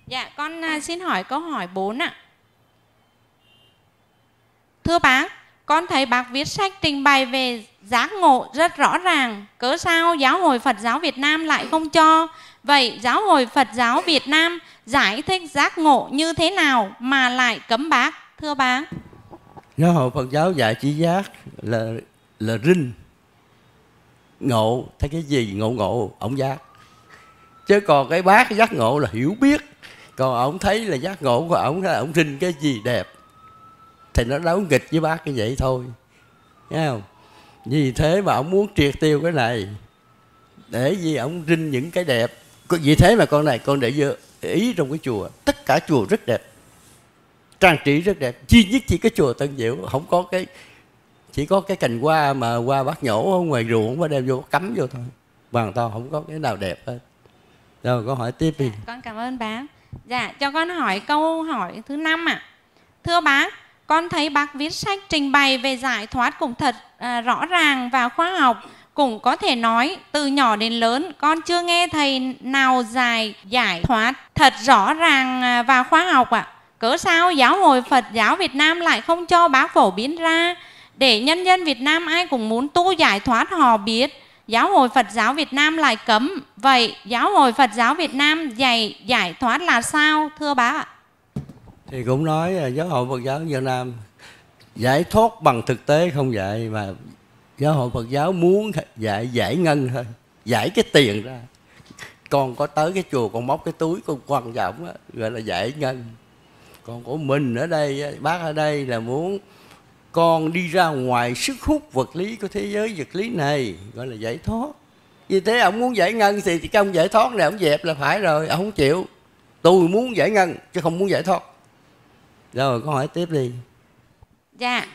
Dạ, con xin hỏi câu hỏi 4 ạ. Thưa bác, con thấy bác viết sách trình bày về giác ngộ rất rõ ràng. Cớ sao Giáo hội Phật giáo Việt Nam lại không cho? Vậy Giáo hội Phật giáo Việt Nam giải thích giác ngộ như thế nào mà lại cấm bác? Thưa bác. Giáo hội Phật giáo dạy chỉ giác là rinh. Ngộ, thấy cái gì ngộ ổng giác. Chứ còn cái bác giác ngộ là hiểu biết. Còn ổng thấy là giác ngộ của ổng là ổng rinh cái gì đẹp thì nó đấu nghịch với bác như vậy thôi. Thấy không? Vì thế mà ổng muốn triệt tiêu cái này, để vì ổng rinh những cái đẹp. Vì thế mà con để ý trong cái chùa, tất cả chùa rất đẹp, trang trí rất đẹp. Duy nhất chỉ cái chùa Tân Diệu không có cái, chỉ có cái cành hoa mà hoa bác nhổ ở ngoài ruộng, bác đem vô cắm vô thôi, hoàn toàn không có cái nào đẹp hết. Rồi con hỏi tiếp đi. Dạ, con cảm ơn bác. Dạ, cho con hỏi câu hỏi thứ 5 ạ. Thưa bác, con thấy bác viết sách trình bày về giải thoát cũng thật rõ ràng và khoa học. Cũng có thể nói từ nhỏ đến lớn con chưa nghe thầy nào giải thoát thật rõ ràng và khoa học ạ. Cớ sao Giáo hội Phật giáo Việt Nam lại không cho bác phổ biến ra để nhân dân Việt Nam ai cũng muốn tu giải thoát họ biết? Giáo hội Phật giáo Việt Nam lại cấm. Vậy Giáo hội Phật giáo Việt Nam dạy giải thoát là sao thưa bác ạ? Thì cũng nói Giáo hội Phật giáo Việt Nam giải thoát bằng thực tế không dạy, mà Giáo hội Phật giáo muốn dạy giải ngân thôi, giải cái tiền ra. Con có tới cái chùa con móc cái túi con quăng vào ổng, gọi là giải ngân. Còn của mình ở đây, bác ở đây là muốn con đi ra ngoài sức hút vật lý của thế giới vật lý này, gọi là giải thoát. Vì thế ông muốn giải ngân thì cái ông giải thoát này ông dẹp là phải rồi, ông không chịu. Tôi muốn giải ngân chứ không muốn giải thoát. Rồi con hỏi tiếp đi. Dạ,